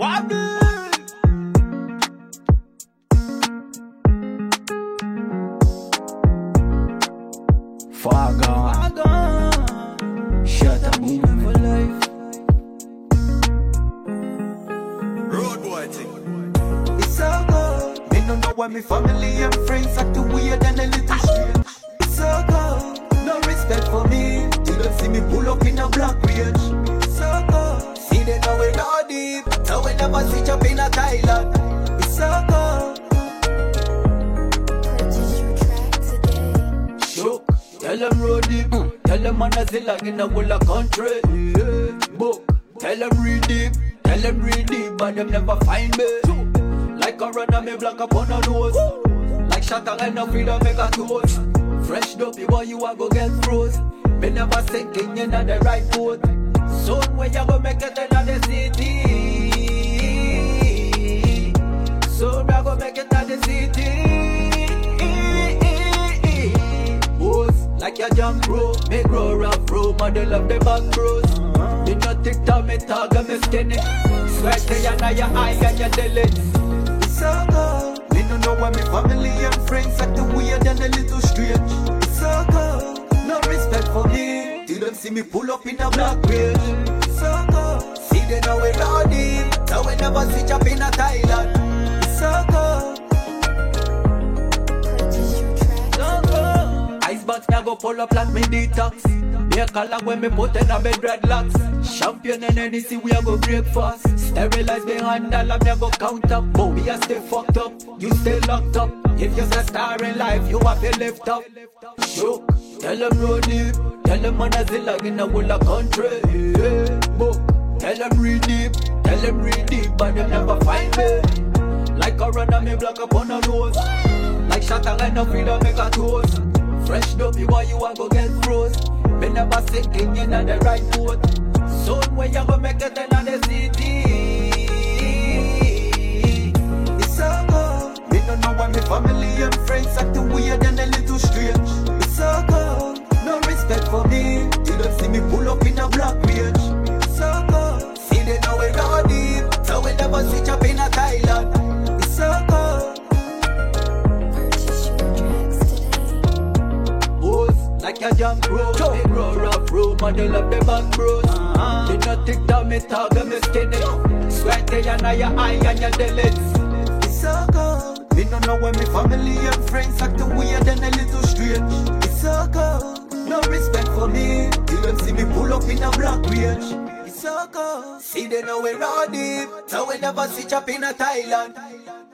Far gone. Shut up, movement for life. Road boy thing. It's so good. Me no know why me family and friends act weird and a little strange. It's so good. No respect for me. Till them see me pull up in a black range. It's so good. See they know we not deep. So we never switch up in a Thailand. It's so good. Purchase your track today. Shook. Tell them road deep. Tell them man a zillag in the whole country. Yeah. Book. Tell them read deep. Tell them read deep, but them never find me. Like a runner, me block up on a nose. Like shatter and no freedom make a toast. Fresh dopey boy, you a go get froze. Me never sinking in the right boat. Soon when you go make it in the city. Soon I go make it in the city. Boss, like a jump rope, me grow rough rope, model of the back bros. Me no TikTok, me tag and me skinny. Swear to you now your eye and your delete. It's so good. Me no know why me family and friends act weird and a little strange. It's so good. No respect for me. Till them see me pull up in a black range. It's so good. See they know we not deep. So we never switch up in a Thailand. It's so good. Purchase your track today. Icebox now go pull up like me detox. Be a color when me put in a bed dreadlocks. Champion and anything we a go break fast. Sterilize behind dollar me a go count up. But we a stay fucked up, you stay locked up. If you're a star in life, you have to lift up. Shook, tell them road deep. Tell them man a zillag in the whole country. Yeah. Book, tell them read deep. Tell them read deep, but them never find me. Like a runner, me block up on a nose. Like shatter and no freedom make a toast. Fresh dopey boy, you a go get froze. Me never sinking in the right boat. Soon when you go make it in the city. It's so good. Me no know why me family and friends act weird and a little strange. It's so good. No respect for me. Till them see me pull up in a black range. It's so good. See they know we not deep. So we never switch up in a Thailand. It's so good. Purchase your tracks today. Boss, like a jump rope, me grow rough rope, model of the back bros. Me no TikTok, me tag and me skinny. Swear to you now your eye and your delete. It's so good. Me no know when me family and friends act weird and a little strange. It's so good. No respect for me. Till them see me pull up in a black range. It's so good. See they know we not deep. So we never switch up in a Thailand.